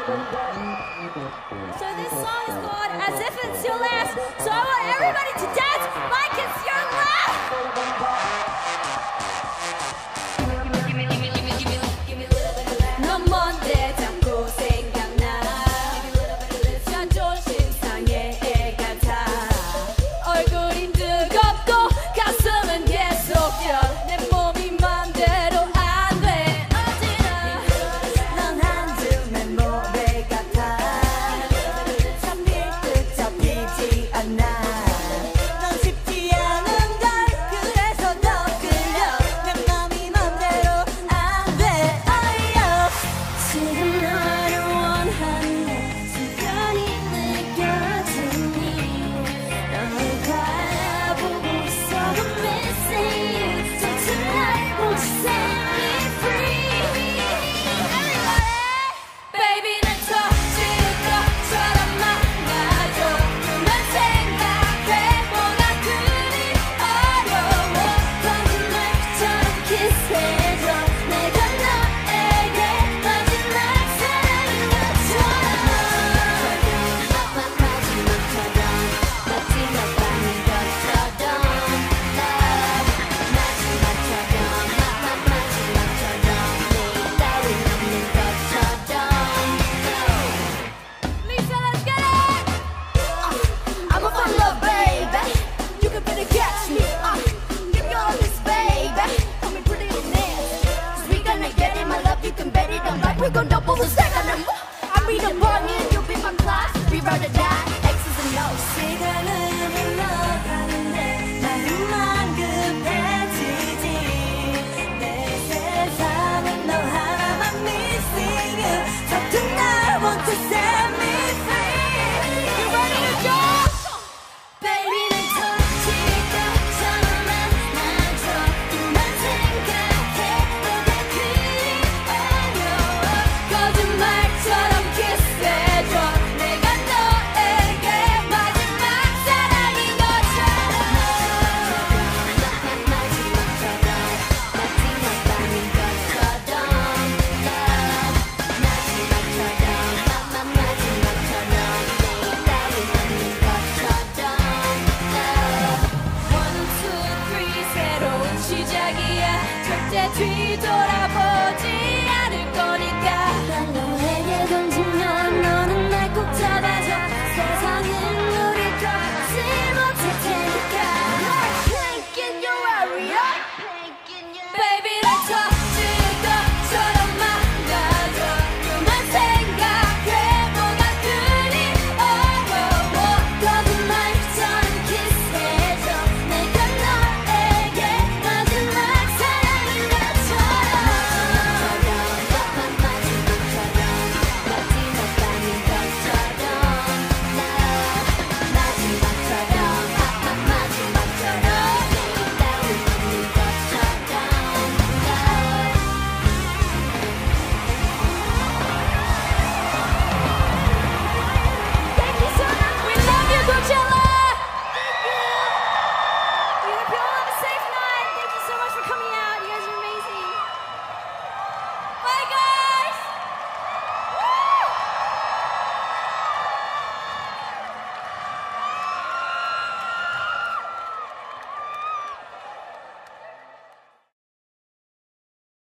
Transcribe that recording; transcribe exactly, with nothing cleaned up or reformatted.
So this song is called As If It's Your Last. So I want everybody to dance like it's your last. 넌 뭔데 자꾸 생각나. 자존심 상해 애 같아. 얼굴이 뜨겁고 가슴은 계속 뛰어. 내 몸이 맘대로 안 돼. 어지러. 넌 한줌의 모래 같아. 잡힐 듯 잡히지 않아. 넌 쉽지 않은 걸 그래서 더 끌려. 내 맘이 맘대로 안 돼. 어이요. 지금 너를 원하는 순간이 느껴지니. 널 바라보고 있어도 missing you. So tonight won't set me free. Everybody, baby 날 터질 것처럼 만나줘. 그만 생각해 뭐가 그리 어려워. 거짓말처럼 키스해줘. 내가 너에게 마지막 사랑을 맞춰. 마지막처럼 마지막 밤인 것처럼 love. 마지막처럼 마지막처럼 내 따윈 없는 것처럼. Lisa, let's get it! Uh, I'm a fun love, baby. You can better catch me. Uh, give me all this, baby. Call me pretty little nasty. 'Cause we gonna get it, my love. You can bet it. I'm like we gon' double the stack on them. I'll be the bunny and you'll be my class. We ride or die. X's and O's. 시간을